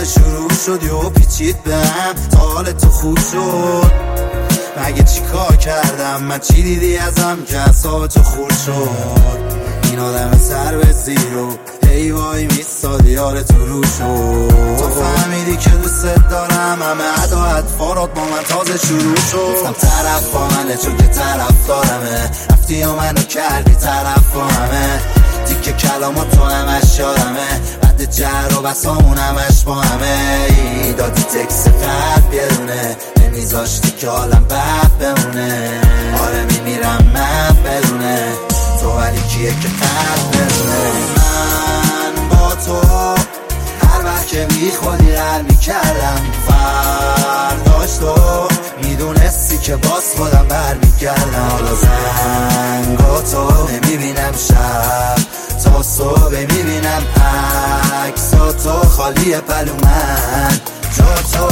تازه شروع شد و پیچید به هم تا حال تو خوب شد. مگه چی کار کردم من؟ چی دیدی ازم که اعصاب تو خورد شد؟ این آدم سر به زیرو ای وای میستاد یار تو رو شد. تو فهمیدی که دوست دارم، همه ادا اطفارات با من تازه شروع شد. گفتم طرف با منه چون که طرف دارمه، رفتی و منو کردی طرف با همه. دیگه کلامات تو همش یادمه، بعد جر و بسامون همش با همه. ای دادی تکس قلب یه دونه، نمیذاشتی که حالم بد بمونه. آره میمیرم من بدونه تو، ولی کیه که قلب بدونه. من با تو هر وقت که میخوادی رل میکردم، فرداش تو میدونستی که باز خودم برمیگردم. حالا زنگاتو نمیبینم شب تا صبح، میبینم عکساتو خالی پلو من جا تو.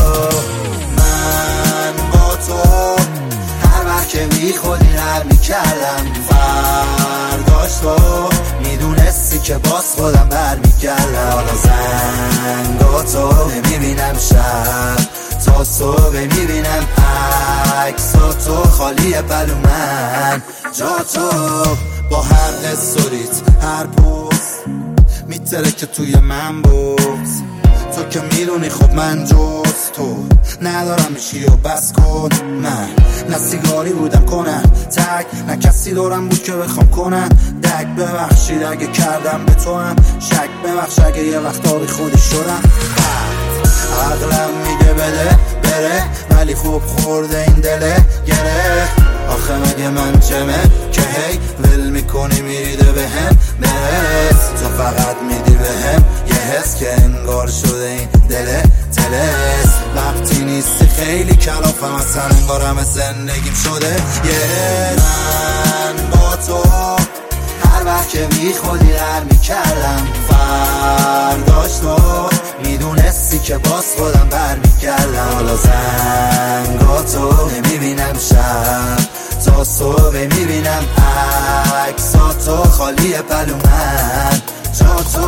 من با تو هر وقت که میخوادی رل میکردم، فرداش تو میدونستی که باز خودم برمیگردم. حالا زنگاتو نمیبینم شب تا صبح، میبینم عکساتو خالی پلو من جا تو. با هر استوریت هر پوست میتره که توی من بوز. تو که میدونی خب من جز تو ندارم میشی و بس کن. من نه سیگاری بودم کنن تک، نه کسی دارم بود که بخوام کنن دک. ببخشید اگه کردم به تو هم شک، ببخش اگه یه وقتا بی خودی شدم. عقلم میگه بده بره، ولی خوب خورده این دله گره. آخه مگه من چمه که هی ول میکنی میریده به هم برس. تو فقط میدی به هم یه حس که انگار شده این دله تلس. وقتی نیستی خیلی کلافم اصلا، انگار همه زندگیم شده یه. من با تو هر وقت که میخوادی رل میکردم، فرداش تو میدونستی که باز خودم برمیگردم. حالا زنگاتو نمیبینم شب تا صبح، میبینم عکساتو خالی پلو من جا تو.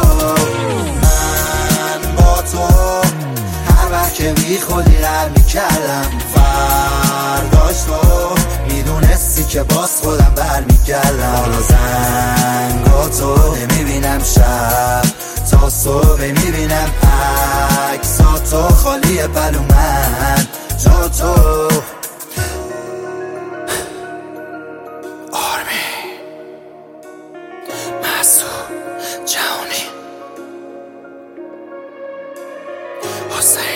من با تو هر وقت که میخوادی رل میکردم، فرداش تو میدونستی که باز خودم برمیگردم. حالا زنگاتو نمیبینم شب تا صبح، میبینم عکساتو خالی پلو من جا تو. جهانی حسین